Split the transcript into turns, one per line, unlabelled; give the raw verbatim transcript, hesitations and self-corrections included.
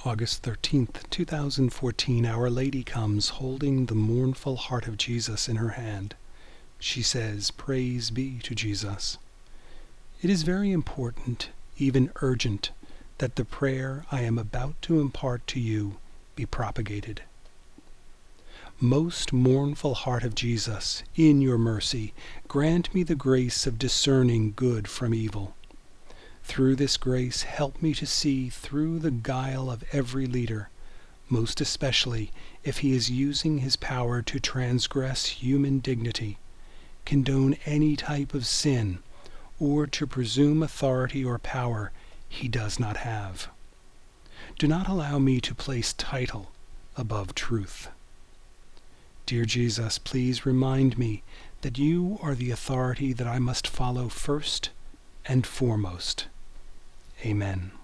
August thirteenth, two thousand fourteen, Our Lady comes holding the mournful heart of Jesus in her hand. She says, "Praise be to Jesus." It is very important, even urgent, that the prayer I am about to impart to you be propagated. Most mournful heart of Jesus, in your mercy, grant me the grace of discerning good from evil. Through this grace, help me to see through the guile of every leader, most especially if he is using his power to transgress human dignity, condone any type of sin, or to presume authority or power he does not have. Do not allow me to place title above truth. Dear Jesus, please remind me that you are the authority that I must follow first and foremost. Amen.